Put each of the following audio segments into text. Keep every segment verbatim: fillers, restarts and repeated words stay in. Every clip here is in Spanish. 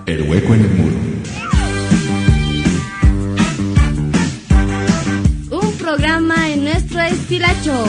El hueco en el muro. Un programa en nuestro estilacho.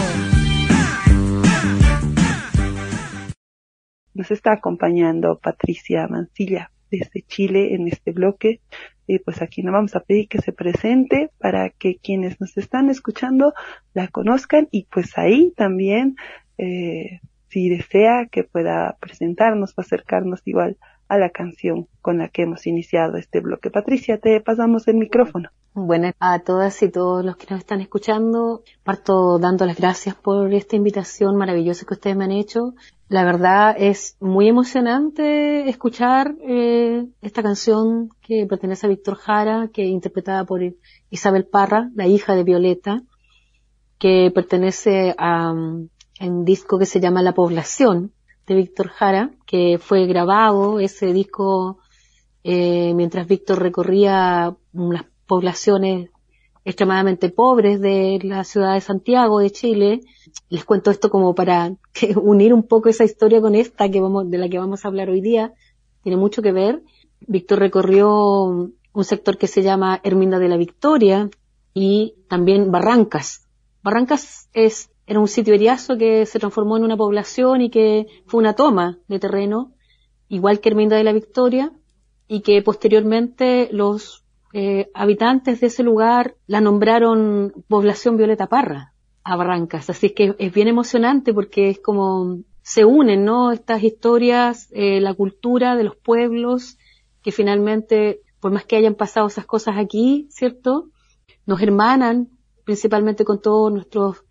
Nos está acompañando Patricia Mancilla desde Chile en este bloque. Y pues aquí nos vamos a pedir que se presente para que quienes nos están escuchando la conozcan y pues ahí también, eh, si desea que pueda presentarnos o acercarnos igual a la canción con la que hemos iniciado este bloque. Patricia, te pasamos el micrófono. Bueno, a todas y todos los que nos están escuchando, parto dando las gracias por esta invitación maravillosa que ustedes me han hecho. La verdad es muy emocionante escuchar eh, esta canción que pertenece a Víctor Jara, que es interpretada por Isabel Parra, la hija de Violeta, que pertenece a um, un disco que se llama La Población, de Víctor Jara, que fue grabado ese disco eh, mientras Víctor recorría las poblaciones extremadamente pobres de la ciudad de Santiago de Chile. Les cuento esto como para que unir un poco esa historia con esta que vamos, de la que vamos a hablar hoy día. Tiene mucho que ver. Víctor recorrió un sector que se llama Herminda de la Victoria y también Barrancas. Barrancas es era un sitio eriazo que se transformó en una población y que fue una toma de terreno, igual que Herminda de la Victoria, y que posteriormente los eh, habitantes de ese lugar la nombraron Población Violeta Parra a Barrancas. Así es que es bien emocionante porque es como se unen, ¿no? Estas historias, eh, la cultura de los pueblos, que finalmente, por más que hayan pasado esas cosas aquí, ¿cierto?, nos hermanan principalmente con todos nuestros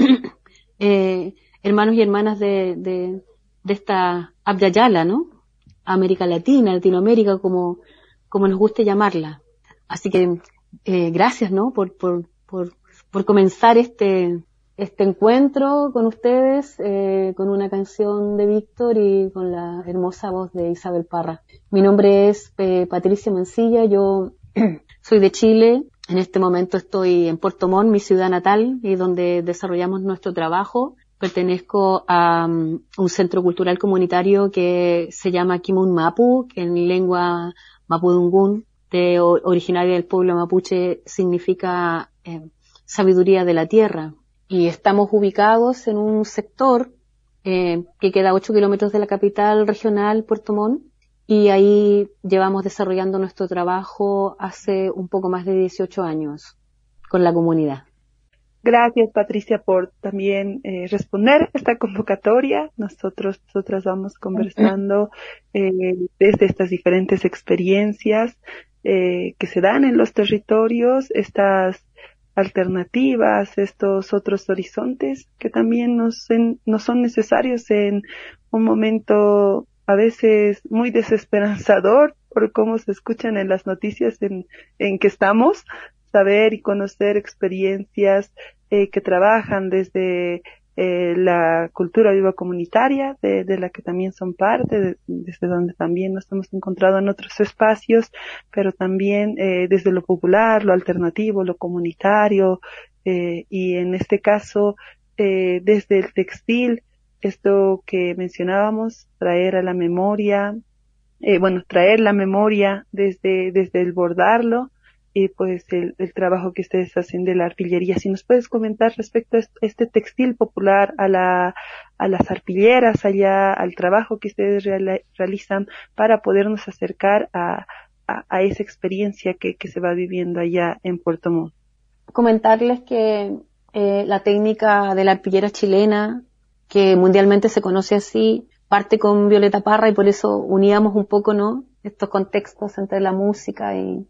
eh, hermanos y hermanas de, de, de esta Abya-Yala, ¿no? América Latina, Latinoamérica, como, como nos guste llamarla. Así que, eh, gracias, ¿no? Por, por, por, por comenzar este, este encuentro con ustedes, eh, con una canción de Víctor y con la hermosa voz de Isabel Parra. Mi nombre es eh, Patricia Mancilla, yo soy de Chile. En este momento estoy en Puerto Montt, mi ciudad natal, y donde desarrollamos nuestro trabajo. Pertenezco a um, un centro cultural comunitario que se llama Kimun Mapu, que en lengua mapudungún, de, originaria del pueblo mapuche, significa eh, sabiduría de la tierra. Y estamos ubicados en un sector eh, que queda a ocho kilómetros de la capital regional, Puerto Montt, y ahí llevamos desarrollando nuestro trabajo hace un poco más de dieciocho años con la comunidad. Gracias, Patricia, por también eh, responder esta convocatoria. Nosotros, nosotras vamos conversando eh, desde estas diferentes experiencias eh, que se dan en los territorios, estas alternativas, estos otros horizontes que también nos, en, nos son necesarios en un momento a veces muy desesperanzador por cómo se escuchan en las noticias en, en que estamos, saber y conocer experiencias eh, que trabajan desde eh, la cultura viva comunitaria, de, de la que también son parte, de, desde donde también nos hemos encontrado en otros espacios, pero también eh, desde lo popular, lo alternativo, lo comunitario, eh, y en este caso eh, desde el textil, esto que mencionábamos, traer a la memoria, eh, bueno, traer la memoria desde, desde el bordarlo, y pues el, el trabajo que ustedes hacen de la arpillería. Si nos puedes comentar respecto a este textil popular, a la, a las arpilleras allá, al trabajo que ustedes real, realizan para podernos acercar a, a, a esa experiencia que, que se va viviendo allá en Puerto Montt. Comentarles que eh, la técnica de la arpillera chilena, que mundialmente se conoce así, parte con Violeta Parra, y por eso uníamos un poco, ¿no?, estos contextos entre la música y,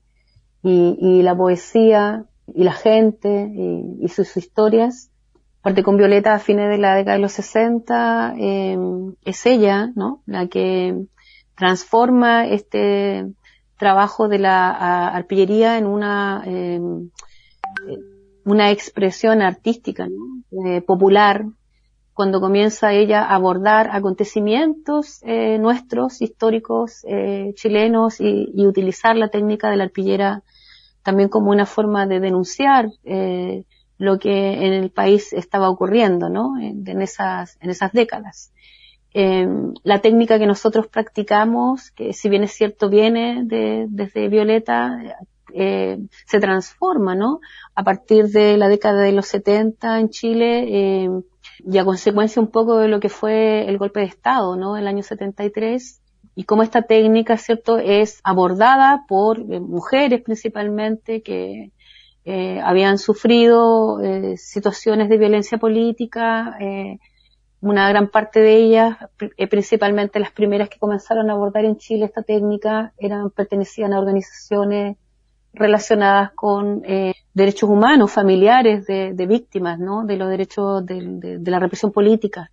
y, y la poesía y la gente y, y sus historias. Parte con Violeta a fines de la década de los sesenta, eh, es ella, ¿no?, la que transforma este trabajo de la a, arpillería en una eh, una expresión artística, ¿no?, eh, popular, cuando comienza ella a abordar acontecimientos eh, nuestros, históricos, eh, chilenos, y, y utilizar la técnica de la arpillera también como una forma de denunciar eh, lo que en el país estaba ocurriendo, ¿no?, en, en esas en esas décadas. Eh, la técnica que nosotros practicamos, que si bien es cierto viene de, desde Violeta, eh, se transforma, ¿no? A partir de la década de los setenta en Chile, eh, y a consecuencia un poco de lo que fue el golpe de Estado, ¿no? El año setenta y tres, y cómo esta técnica, ¿cierto?, es abordada por eh, mujeres principalmente que eh, habían sufrido eh, situaciones de violencia política, eh, una gran parte de ellas, eh, principalmente las primeras que comenzaron a abordar en Chile esta técnica, eran pertenecían a organizaciones relacionadas con eh, derechos humanos, familiares de, de víctimas, ¿no?, de los derechos de, de, de la represión política.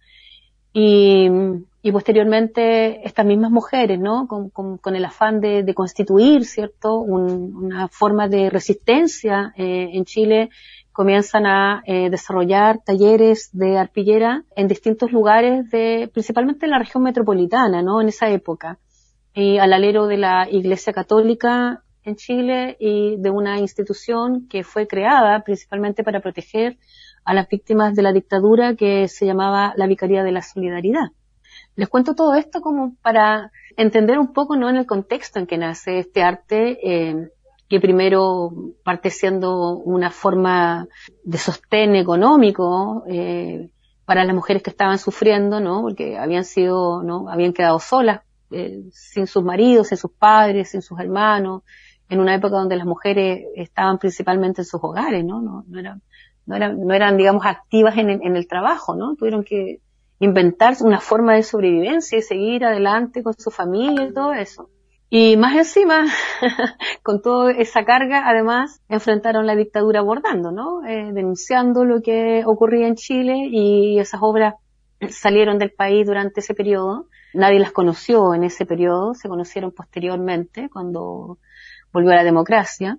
Y, y posteriormente estas mismas mujeres, ¿no?, con, con, con el afán de, de constituir, ¿cierto?, Un, una forma de resistencia eh, en Chile, comienzan a eh, desarrollar talleres de arpillera en distintos lugares, de principalmente en la región metropolitana, ¿no?, en esa época, y al alero de la Iglesia Católica en Chile y de una institución que fue creada principalmente para proteger a las víctimas de la dictadura, que se llamaba la Vicaría de la Solidaridad. Les cuento todo esto como para entender un poco, ¿no?, en el contexto en que nace este arte, eh, que primero parte siendo una forma de sostén económico eh, para las mujeres que estaban sufriendo, ¿no?, porque habían sido, ¿no?, habían quedado solas, eh, sin sus maridos, sin sus padres, sin sus hermanos, en una época donde las mujeres estaban principalmente en sus hogares, ¿no? No, no eran, no eran, no eran, digamos, activas en el, en el trabajo, ¿no? Tuvieron que inventar una forma de sobrevivencia y seguir adelante con su familia y todo eso. Y más encima, con toda esa carga, además, enfrentaron la dictadura abordando, ¿no? Eh, denunciando lo que ocurría en Chile, y esas obras salieron del país durante ese periodo. Nadie las conoció en ese periodo, se conocieron posteriormente, cuando volvió a la democracia,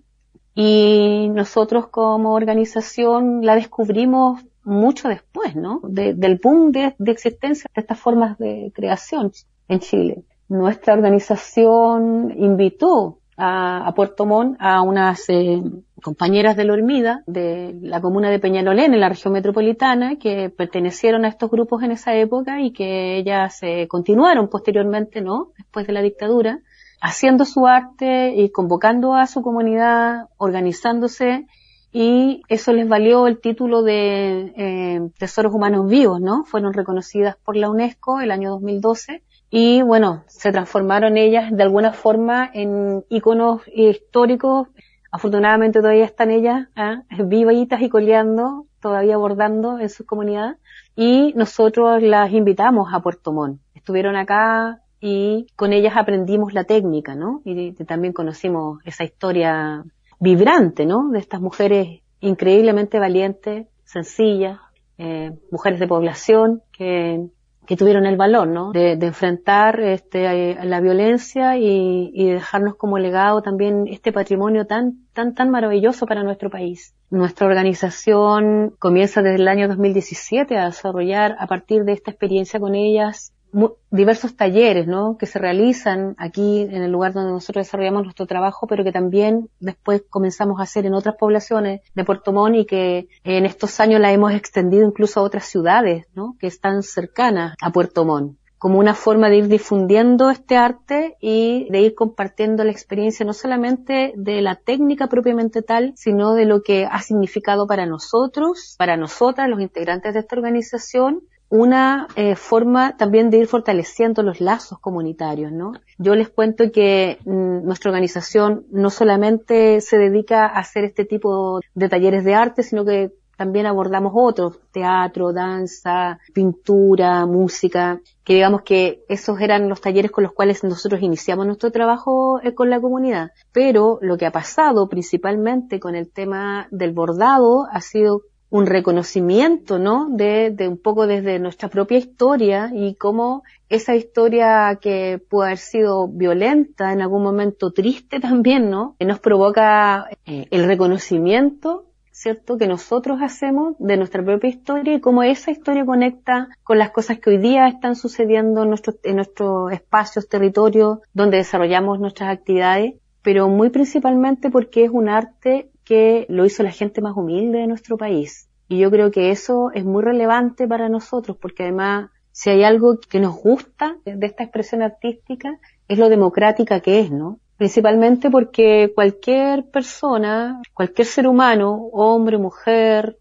y nosotros como organización la descubrimos mucho después, ¿no?, de, del boom de, de existencia de estas formas de creación en Chile. Nuestra organización invitó a, a Puerto Montt a unas eh, compañeras de la Hormida, de la comuna de Peñalolén, en la región metropolitana, que pertenecieron a estos grupos en esa época y que ellas eh, continuaron posteriormente, ¿no?, después de la dictadura, haciendo su arte y convocando a su comunidad, organizándose, y eso les valió el título de eh, Tesoros Humanos Vivos, ¿no? Fueron reconocidas por la UNESCO el año dos mil doce, y bueno, se transformaron ellas de alguna forma en íconos históricos. Afortunadamente todavía están ellas, ¿eh? vivitas y coleando, todavía bordando en su comunidad, y nosotros las invitamos a Puerto Montt. Estuvieron acá, y con ellas aprendimos la técnica, ¿no? Y, y también conocimos esa historia vibrante, ¿no?, de estas mujeres increíblemente valientes, sencillas, eh, mujeres de población que, que tuvieron el valor, ¿no?, de, de enfrentar este, la violencia y, y dejarnos como legado también este patrimonio tan, tan, tan maravilloso para nuestro país. Nuestra organización comienza desde el año dos mil diecisiete a desarrollar, a partir de esta experiencia con ellas, diversos talleres, ¿no?, que se realizan aquí en el lugar donde nosotros desarrollamos nuestro trabajo, pero que también después comenzamos a hacer en otras poblaciones de Puerto Montt, y que en estos años la hemos extendido incluso a otras ciudades, ¿no?, que están cercanas a Puerto Montt, como una forma de ir difundiendo este arte y de ir compartiendo la experiencia no solamente de la técnica propiamente tal, sino de lo que ha significado para nosotros, para nosotras, los integrantes de esta organización, una eh, forma también de ir fortaleciendo los lazos comunitarios, ¿no? Yo les cuento que mm, nuestra organización no solamente se dedica a hacer este tipo de talleres de arte, sino que también abordamos otros: teatro, danza, pintura, música, que digamos que esos eran los talleres con los cuales nosotros iniciamos nuestro trabajo eh, con la comunidad. Pero lo que ha pasado principalmente con el tema del bordado ha sido un reconocimiento, ¿no?, de, de un poco desde nuestra propia historia, y cómo esa historia, que puede haber sido violenta, en algún momento triste también, ¿no?, nos provoca eh, el reconocimiento, ¿cierto?, que nosotros hacemos de nuestra propia historia, y cómo esa historia conecta con las cosas que hoy día están sucediendo en nuestros, en nuestros espacios, territorios, donde desarrollamos nuestras actividades, pero muy principalmente porque es un arte que lo hizo la gente más humilde de nuestro país. Y yo creo que eso es muy relevante para nosotros, porque además Si hay algo que nos gusta de esta expresión artística, es lo democrática que es, ¿no? Principalmente porque cualquier persona, cualquier ser humano, hombre, mujer,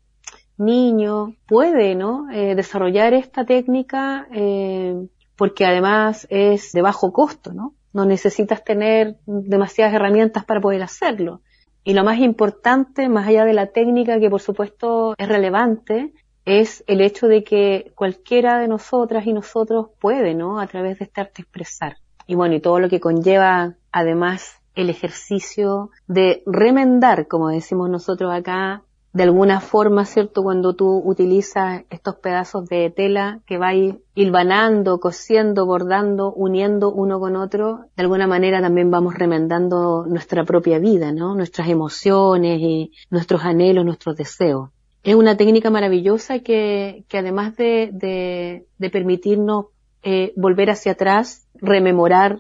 niño, puede, ¿no? Eh, desarrollar esta técnica, eh, porque además es de bajo costo, ¿no? No necesitas tener demasiadas herramientas para poder hacerlo. Y lo más importante, más allá de la técnica, que por supuesto es relevante, es el hecho de que cualquiera de nosotras y nosotros puede, ¿no? A través de este arte expresar. Y bueno, y todo lo que conlleva, además, el ejercicio de remendar, como decimos nosotros acá, de alguna forma, ¿cierto? Cuando tú utilizas estos pedazos de tela que vais hilvanando, cosiendo, bordando, uniendo uno con otro, de alguna manera también vamos remendando nuestra propia vida, ¿no? Nuestras emociones y nuestros anhelos, nuestros deseos. Es una técnica maravillosa que, que además de, de, de permitirnos eh, volver hacia atrás, rememorar,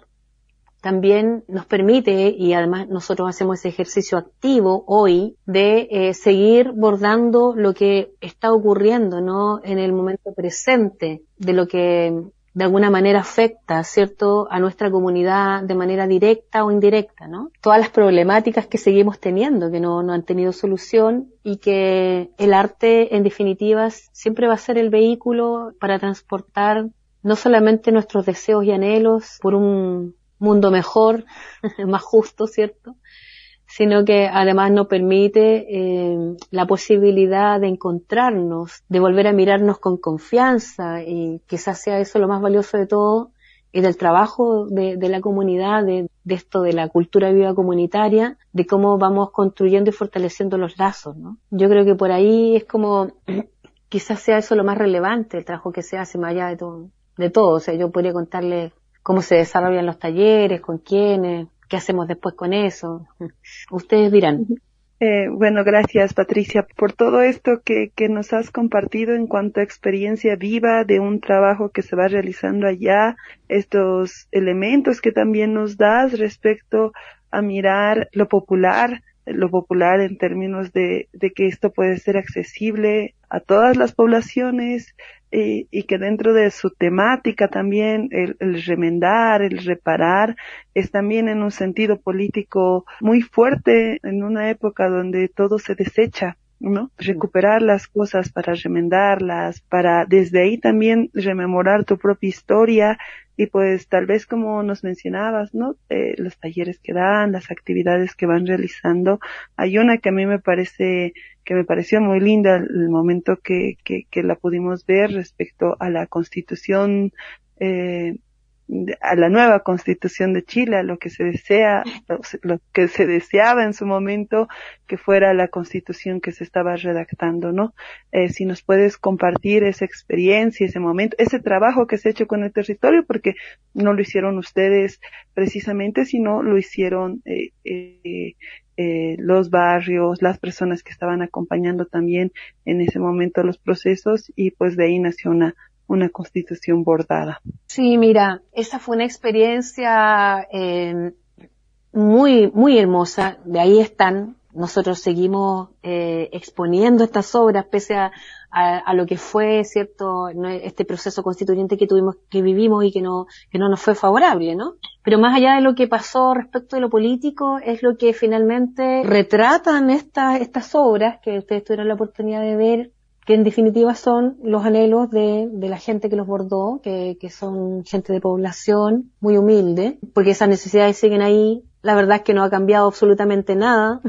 también nos permite, y además nosotros hacemos ese ejercicio activo hoy, de eh, seguir bordando lo que está ocurriendo, ¿no? En el momento presente, de lo que de alguna manera afecta, ¿cierto?, a nuestra comunidad de manera directa o indirecta, ¿no? Todas las problemáticas que seguimos teniendo, que no, no han tenido solución, y que el arte, en definitiva, siempre va a ser el vehículo para transportar no solamente nuestros deseos y anhelos por un mundo mejor, más justo, ¿cierto?, sino que además nos permite eh, la posibilidad de encontrarnos, de volver a mirarnos con confianza, y quizás sea eso lo más valioso de todo, y del trabajo de, de la comunidad, de, de esto de la cultura viva comunitaria, de cómo vamos construyendo y fortaleciendo los lazos, ¿no? Yo creo que por ahí es como, quizás sea eso lo más relevante, el trabajo que se hace más allá de todo, de todo. O sea, yo podría contarles cómo se desarrollan los talleres, con quiénes, qué hacemos después con eso. Ustedes dirán. Eh, bueno, gracias Patricia por todo esto que, que nos has compartido en cuanto a experiencia viva de un trabajo que se va realizando allá, estos elementos que también nos das respecto a mirar lo popular, lo popular en términos de, de que esto puede ser accesible a todas las poblaciones, y, y que dentro de su temática también el, el remendar, el reparar, es también en un sentido político muy fuerte en una época donde todo se desecha, ¿no? Recuperar las cosas para remendarlas, para desde ahí también rememorar tu propia historia, y pues tal vez como nos mencionabas, ¿no? Eh, los talleres que dan, las actividades que van realizando. Hay una que a mí me parece, que me pareció muy linda el momento que, que, que la pudimos ver respecto a la Constitución, eh, a la nueva Constitución de Chile, a lo que se desea, lo que se deseaba en su momento que fuera la Constitución que se estaba redactando, ¿no? Eh, si nos puedes compartir esa experiencia, ese momento, ese trabajo que se ha hecho con el territorio, porque no lo hicieron ustedes precisamente, sino lo hicieron eh, eh, eh, los barrios, las personas que estaban acompañando también en ese momento los procesos, y pues de ahí nació una una Constitución bordada. Sí, mira, esa fue una experiencia eh, muy, muy hermosa. De ahí están. Nosotros seguimos eh, exponiendo estas obras pese a, a, a lo que fue, cierto, este proceso constituyente que tuvimos, que vivimos y que no, que no nos fue favorable, ¿no? Pero más allá de lo que pasó respecto de lo político, es lo que finalmente retratan estas, estas obras que ustedes tuvieron la oportunidad de ver, que en definitiva son los anhelos de, de la gente que los bordó, que, que son gente de población muy humilde, porque esas necesidades siguen ahí. La verdad es que no ha cambiado absolutamente nada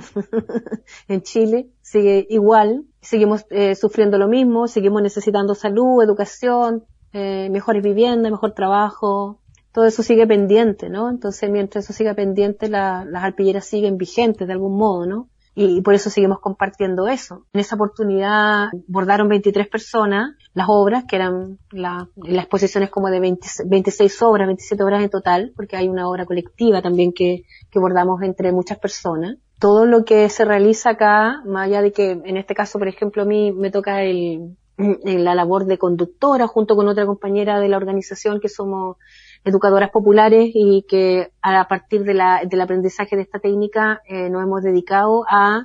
en Chile, sigue igual, seguimos eh, sufriendo lo mismo, seguimos necesitando salud, educación, eh, mejores viviendas, mejor trabajo, todo eso sigue pendiente, ¿no? Entonces, mientras eso siga pendiente, la, las arpilleras siguen vigentes de algún modo, ¿no? Y por eso seguimos compartiendo eso. En esa oportunidad bordaron veintitrés personas las obras, que eran la, la exposición es como de veinte, veintiséis obras, veintisiete obras en total, porque hay una obra colectiva también que, que bordamos entre muchas personas. Todo lo que se realiza acá, más allá de que en este caso, por ejemplo, a mí me toca el, la labor de conductora junto con otra compañera de la organización, que somos educadoras populares, y que a partir de la, del aprendizaje de esta técnica eh, nos hemos dedicado a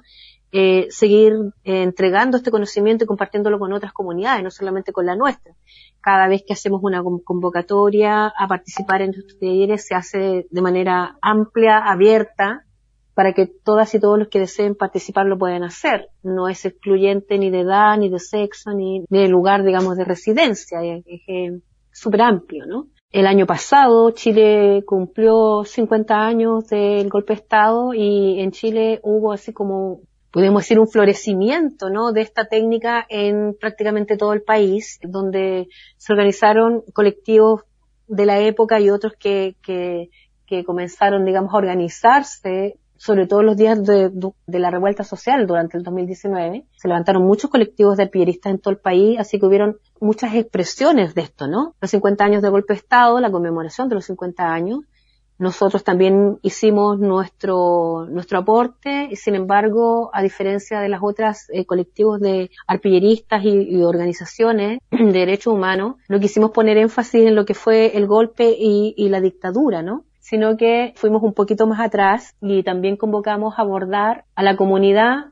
eh, seguir eh, entregando este conocimiento y compartiéndolo con otras comunidades, no solamente con la nuestra. Cada vez que hacemos una convocatoria a participar en estos talleres se hace de manera amplia, abierta, para que todas y todos los que deseen participar lo puedan hacer. No es excluyente ni de edad, ni de sexo, ni, ni de lugar, digamos, de residencia. Es, es, es súper amplio, ¿no? El año pasado Chile cumplió cincuenta años del golpe de Estado y en Chile hubo así como, podemos decir, un florecimiento, ¿no?, de esta técnica en prácticamente todo el país, donde se organizaron colectivos de la época y otros que, que, que comenzaron, digamos, a organizarse, sobre todo los días de, de la revuelta social durante el dos mil diecinueve. Se levantaron muchos colectivos de arpilleristas en todo el país, así que hubieron muchas expresiones de esto, ¿no? Los cincuenta años del golpe de Estado, la conmemoración de los cincuenta años. Nosotros también hicimos nuestro nuestro aporte, y sin embargo, a diferencia de las otras eh, colectivos de arpilleristas y, y organizaciones de derechos humanos, no quisimos poner énfasis en lo que fue el golpe y, y la dictadura, ¿no?, sino que fuimos un poquito más atrás y también convocamos a abordar a la comunidad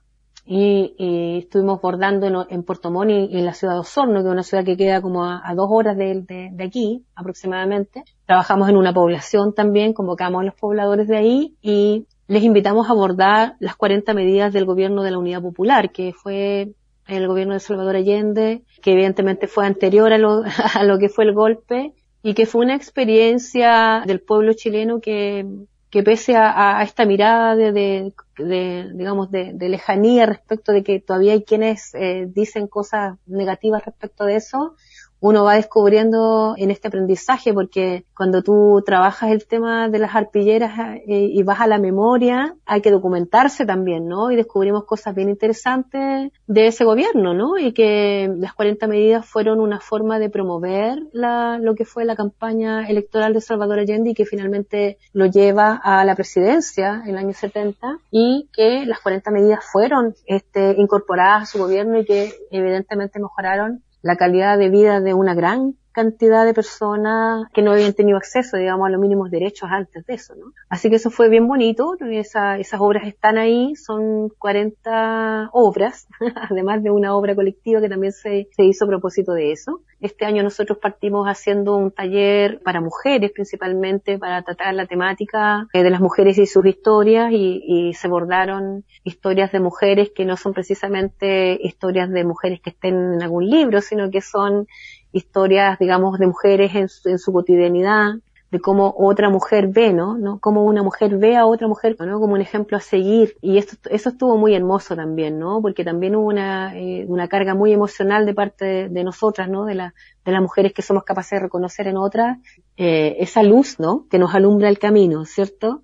y, y estuvimos bordando en, en Puerto Montt y en la ciudad de Osorno, que es una ciudad que queda como a, a dos horas de, de, de aquí aproximadamente. Trabajamos en una población también, convocamos a los pobladores de ahí y les invitamos a abordar las cuarenta medidas del gobierno de la Unidad Popular, que fue el gobierno de Salvador Allende, que evidentemente fue anterior a lo, a lo que fue el golpe, y que fue una experiencia del pueblo chileno que, que pese a, a esta mirada de, de, de digamos, de, de lejanía respecto de que todavía hay quienes eh, dicen cosas negativas respecto de eso, uno va descubriendo en este aprendizaje, porque cuando tú trabajas el tema de las arpilleras eh, y vas a la memoria, hay que documentarse también, ¿no? Y descubrimos cosas bien interesantes de ese gobierno, ¿no? Y que las cuarenta medidas fueron una forma de promover la, lo que fue la campaña electoral de Salvador Allende y que finalmente lo lleva a la presidencia en el año setenta, y que las cuarenta medidas fueron este, incorporadas a su gobierno y que evidentemente mejoraron la calidad de vida de una gran cantidad de personas que no habían tenido acceso, digamos, a los mínimos derechos antes de eso, ¿no? Así que eso fue bien bonito. Esa, esas obras están ahí, son cuarenta obras, además de una obra colectiva que también se, se hizo a propósito de eso. Este año nosotros partimos haciendo un taller para mujeres, principalmente para tratar la temática de las mujeres y sus historias, y, y se abordaron historias de mujeres que no son precisamente historias de mujeres que estén en algún libro, sino que son historias, digamos, de mujeres en su, en su cotidianidad, de cómo otra mujer ve, ¿no? ¿no? Cómo una mujer ve a otra mujer, ¿no? Como un ejemplo a seguir. Y esto, eso estuvo muy hermoso también, ¿no? Porque también hubo una, eh, una carga muy emocional de parte de, de nosotras, ¿no? De, la, de las mujeres que somos capaces de reconocer en otras, eh, esa luz, ¿no? Que nos alumbra el camino, ¿cierto?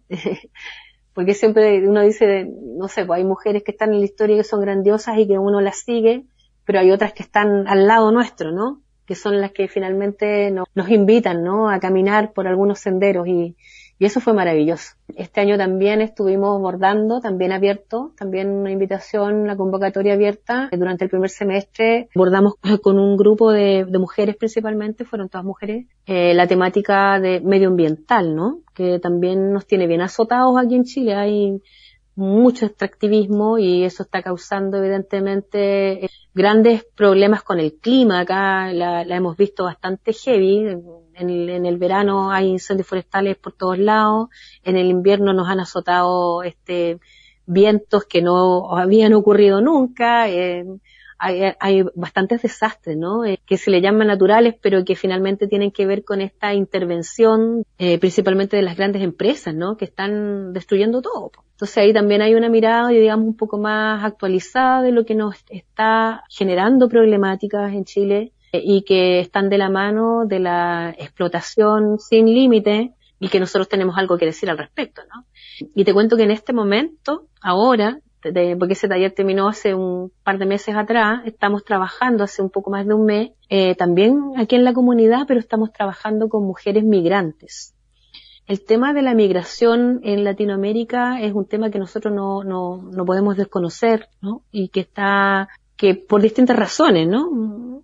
Porque siempre uno dice, no sé, pues hay mujeres que están en la historia que son grandiosas y que uno las sigue, pero hay otras que están al lado nuestro, ¿no? Que son las que finalmente nos, nos invitan, ¿no?, a caminar por algunos senderos, y, y eso fue maravilloso. Este año también estuvimos bordando, también abierto, también una invitación, una convocatoria abierta. Durante el primer semestre bordamos con un grupo de, de mujeres principalmente, fueron todas mujeres, eh, la temática de medioambiental, ¿no?, que también nos tiene bien azotados aquí en Chile. Hay mucho extractivismo y eso está causando evidentemente grandes problemas con el clima. Acá la, la hemos visto bastante heavy. En el, en el verano hay incendios forestales por todos lados. En el invierno nos han azotado este vientos que no habían ocurrido nunca. Eh, hay, hay bastantes desastres, ¿no? Eh, que se le llaman naturales, pero que finalmente tienen que ver con esta intervención, eh, principalmente de las grandes empresas, ¿no?, que están destruyendo todo. Entonces ahí también hay una mirada, digamos, un poco más actualizada de lo que nos está generando problemáticas en Chile, eh, y que están de la mano de la explotación sin límite, y que nosotros tenemos algo que decir al respecto, ¿no? Y te cuento que en este momento, ahora, de, porque ese taller terminó hace un par de meses atrás, estamos trabajando hace un poco más de un mes, eh, también aquí en la comunidad, pero estamos trabajando con mujeres migrantes. El tema de la migración en Latinoamérica es un tema que nosotros no, no, no podemos desconocer, ¿no? Y que está, que por distintas razones, ¿no?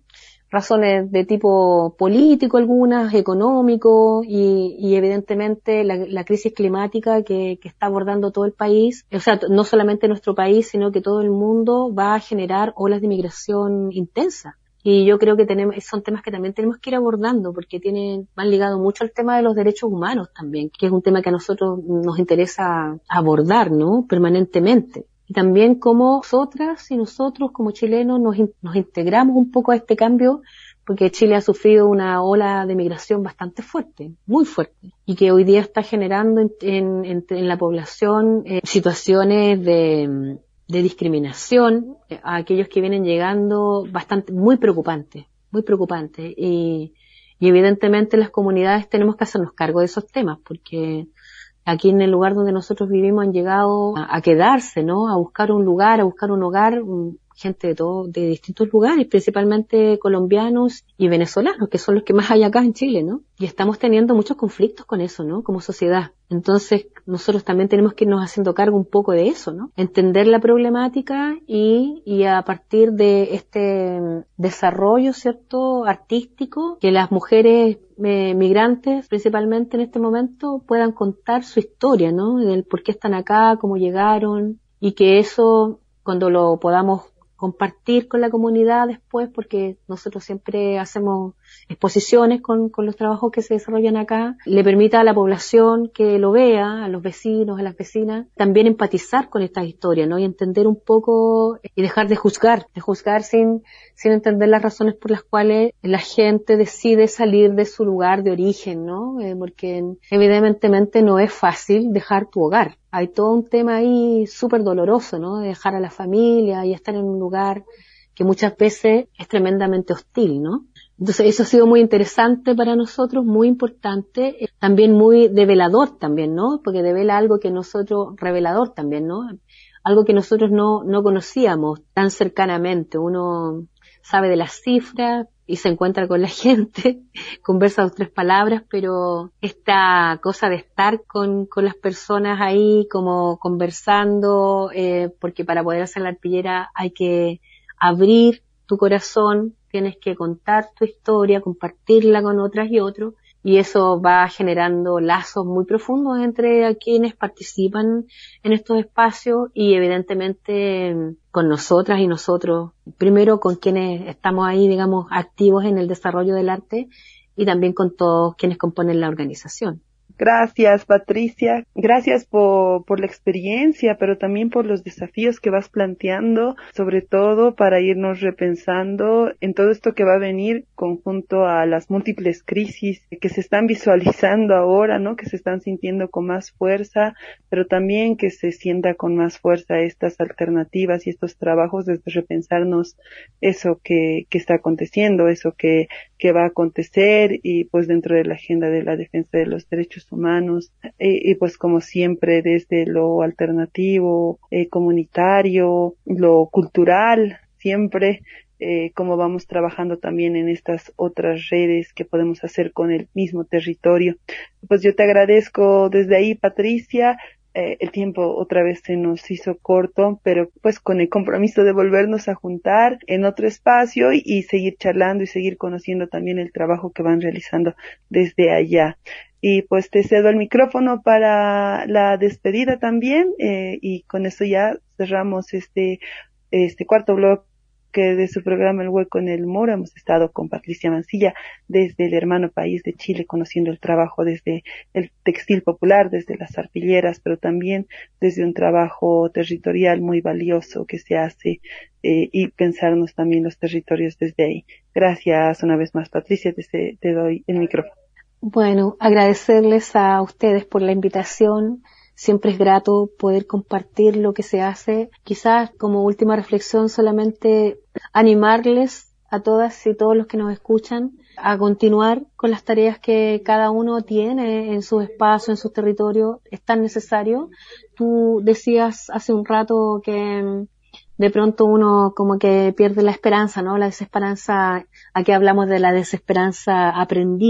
razones de tipo político algunas, económico y, y evidentemente la, la crisis climática que, que está abordando todo el país, o sea, no solamente nuestro país, sino que todo el mundo va a generar olas de migración intensas. Y yo creo que tenemos, son temas que también tenemos que ir abordando porque tienen, van ligados mucho al tema de los derechos humanos también, que es un tema que a nosotros nos interesa abordar, ¿no? Permanentemente. Y también cómo nosotras y nosotros como chilenos nos, nos integramos un poco a este cambio, porque Chile ha sufrido una ola de migración bastante fuerte, muy fuerte, y que hoy día está generando en, en, en, en la población eh, situaciones de, de discriminación a aquellos que vienen llegando bastante, muy preocupantes, muy preocupantes. Y, y evidentemente las comunidades tenemos que hacernos cargo de esos temas, porque aquí en el lugar donde nosotros vivimos han llegado a, a quedarse, ¿no? A buscar un lugar, a buscar un hogar, un, gente de todo, de distintos lugares, principalmente colombianos y venezolanos, que son los que más hay acá en Chile, ¿no? Y estamos teniendo muchos conflictos con eso, ¿no? Como sociedad. Entonces, nosotros también tenemos que irnos haciendo cargo un poco de eso, ¿no? Entender la problemática y, y a partir de este desarrollo, ¿cierto?, artístico, que las mujeres eh, migrantes, principalmente en este momento, puedan contar su historia, ¿no? Del por qué están acá, cómo llegaron, y que eso, cuando lo podamos compartir con la comunidad después, porque nosotros siempre hacemos exposiciones con, con los trabajos que se desarrollan acá, le permita a la población que lo vea, a los vecinos, a las vecinas, también empatizar con estas historias, ¿no? Y entender un poco y dejar de juzgar, de juzgar sin, sin entender las razones por las cuales la gente decide salir de su lugar de origen, ¿no? Eh, porque evidentemente no es fácil dejar tu hogar. Hay todo un tema ahí súper doloroso, ¿no? De dejar a la familia y estar en un lugar que muchas veces es tremendamente hostil, ¿no? Entonces eso ha sido muy interesante para nosotros, muy importante, eh, también muy develador también, ¿no? Porque devela algo que nosotros, revelador también, ¿no? Algo que nosotros no, no conocíamos tan cercanamente. Uno sabe de las cifras y se encuentra con la gente, conversa dos tres palabras, pero esta cosa de estar con, con las personas ahí como conversando, eh, porque para poder hacer la arpillera hay que abrir tu corazón, tienes que contar tu historia, compartirla con otras y otros, y eso va generando lazos muy profundos entre quienes participan en estos espacios y evidentemente con nosotras y nosotros, primero con quienes estamos ahí, digamos, activos en el desarrollo del arte y también con todos quienes componen la organización. Gracias, Patricia. Gracias por, por la experiencia, pero también por los desafíos que vas planteando, sobre todo para irnos repensando en todo esto que va a venir conjunto a las múltiples crisis que se están visualizando ahora, ¿no? Que se están sintiendo con más fuerza, pero también que se sienta con más fuerza estas alternativas y estos trabajos desde repensarnos eso que, que está aconteciendo, eso que, que va a acontecer y pues dentro de la agenda de la defensa de los derechos humanos y, y pues como siempre desde lo alternativo, eh, comunitario, lo cultural, siempre eh, como vamos trabajando también en estas otras redes que podemos hacer con el mismo territorio. Pues yo te agradezco desde ahí, Patricia. Eh, el tiempo otra vez se nos hizo corto, pero pues con el compromiso de volvernos a juntar en otro espacio y, y seguir charlando y seguir conociendo también el trabajo que van realizando desde allá. Y pues te cedo el micrófono para la despedida también, eh, y con eso ya cerramos este, este cuarto bloque de su programa El Hueco en el Muro. Hemos estado con Patricia Mancilla desde el hermano país de Chile, conociendo el trabajo desde el textil popular, desde las arpilleras, pero también desde un trabajo territorial muy valioso que se hace, eh, y pensarnos también los territorios desde ahí. Gracias una vez más, Patricia, te, te doy el micrófono. Bueno, agradecerles a ustedes por la invitación. Siempre es grato poder compartir lo que se hace. Quizás como última reflexión solamente animarles a todas y todos los que nos escuchan a continuar con las tareas que cada uno tiene en su espacio, en su territorio. Es tan necesario. Tú decías hace un rato que de pronto uno como que pierde la esperanza, ¿no? La desesperanza, aquí hablamos de la desesperanza aprendida.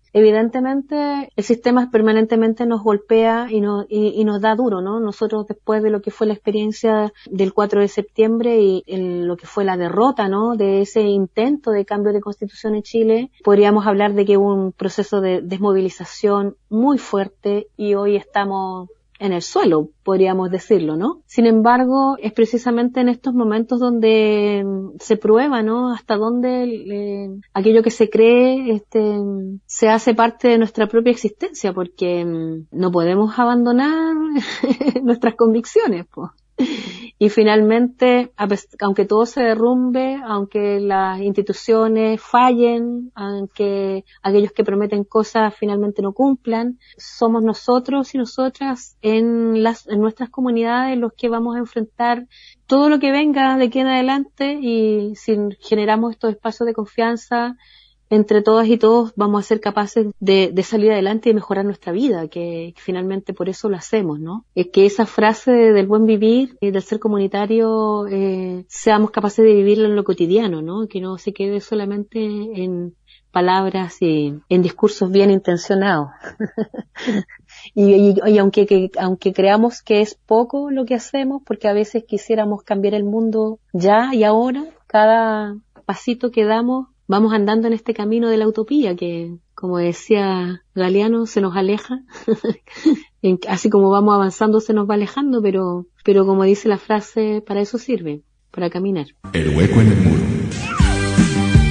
evidentemente el sistema permanentemente nos golpea y, no, y, y nos da duro, ¿no? Nosotros, después de lo que fue la experiencia del cuatro de septiembre y el, lo que fue la derrota, ¿no?, de ese intento de cambio de constitución en Chile, podríamos hablar de que hubo un proceso de desmovilización muy fuerte y hoy estamos en el suelo, podríamos decirlo, ¿no? Sin embargo, es precisamente en estos momentos donde se prueba, ¿no?, hasta dónde eh, aquello que se cree este, se hace parte de nuestra propia existencia, porque no podemos abandonar nuestras convicciones, pues. Y finalmente, aunque todo se derrumbe, aunque las instituciones fallen, aunque aquellos que prometen cosas finalmente no cumplan, somos nosotros y nosotras en las, en nuestras comunidades los que vamos a enfrentar todo lo que venga de aquí en adelante, y si generamos estos espacios de confianza entre todas y todos, vamos a ser capaces de, de salir adelante y de mejorar nuestra vida, que, que finalmente por eso lo hacemos, ¿no? Es que esa frase del buen vivir y del ser comunitario, eh, seamos capaces de vivirlo en lo cotidiano, ¿no? Que no se quede solamente en palabras y en discursos bien intencionados. y, y, y aunque, que, aunque creamos que es poco lo que hacemos, porque a veces quisiéramos cambiar el mundo ya y ahora, cada pasito que damos, vamos andando en este camino de la utopía que, como decía Galeano, se nos aleja. Así como vamos avanzando se nos va alejando, pero, pero como dice la frase, para eso sirve, para caminar. El hueco en el muro.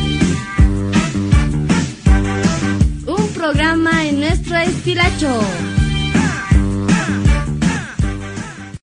Un programa en nuestro estilacho.